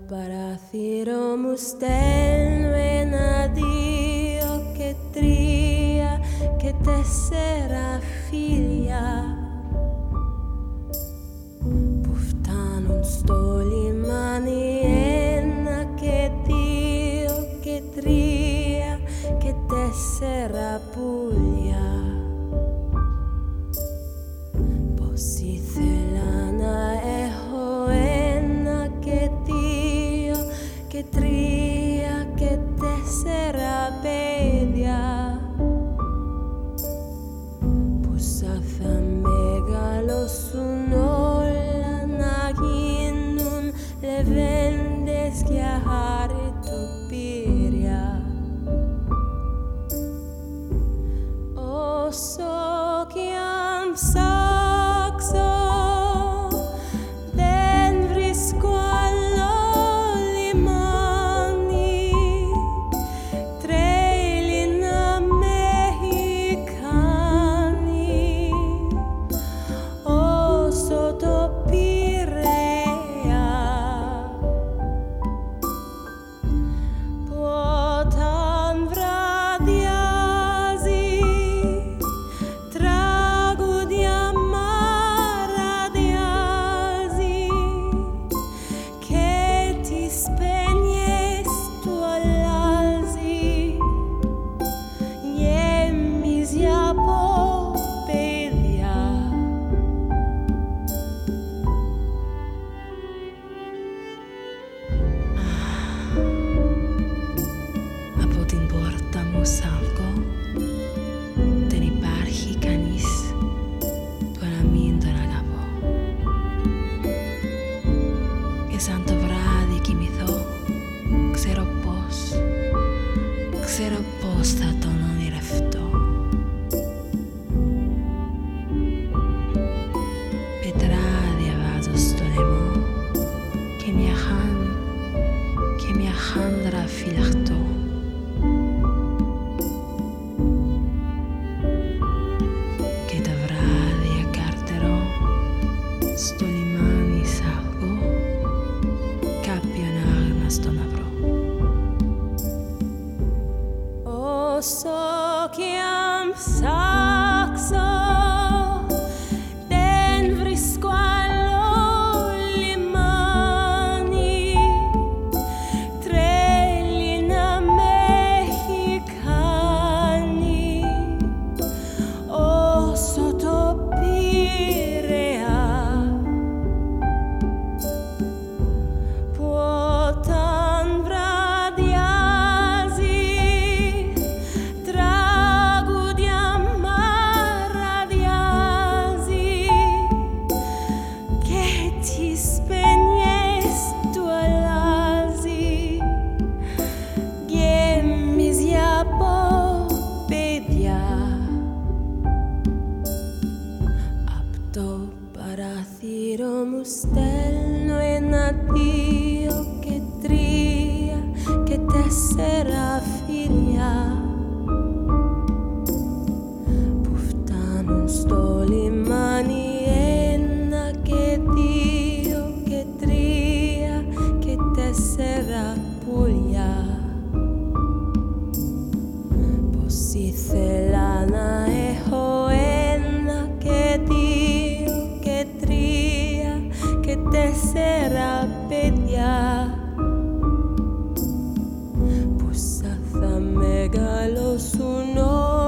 παράθυρο μου στέλνω 1, 2 και 3 και 4 φίλια που φτάνουν στο λιμάνι 1 και 2 και 3 και 4 πουλιά. Πως ήθελα να έχω 1 και 2 και 3 και 4 παιδιά που σαν θα μεγαλώσουν όλα να γίνουν λεβέντες για χάρη του πύρια. Όσο κι αν ψάξω δεν βρίσκω άλλο λιμάνι, τρέλη να με έχει κάνει όσο το Πειραιά. Που όταν βραδιάζει τραγούδια μαραδιάζει και τις παινιές του αλλάζει, γεμίζει από παιδιά. Από την πόρτα μου σ' δεν υπάρχει κανείς που να μην τον αγαπώ. Και σαν το βράδυ κοιμηθώ, ξέρω πώς θα τον ονειρευτώ. Πετράδια βάζω στο λαιμό και μια χάντρα φυλαχτώ. Και τα βράδια καρτερώ στο λιμάνι σ' αυγό κάποιον άγνωστο να βρω. Όσο κι αν ψάξω δεν βρίσκω άλλο λιμάνι, τρέλη να με έχει κάνει όσο το Πειραιά. Που όταν βραδιάζει τραγούδια μαραδιάζει και τις παινιές του αλλάζει, γεμίζει από παιδιά. Απ' το παράθυρο μου στέλνω 1, 2 και 3 και 4 φίλια που φτάνουν στο λιμάνι 1 και 2 και 3 και 4 πουλιά. Πως ήθελα να έχω 1 και 2 και 3 και 4 παιδιά που σαν θα μεγαλώσουν όλα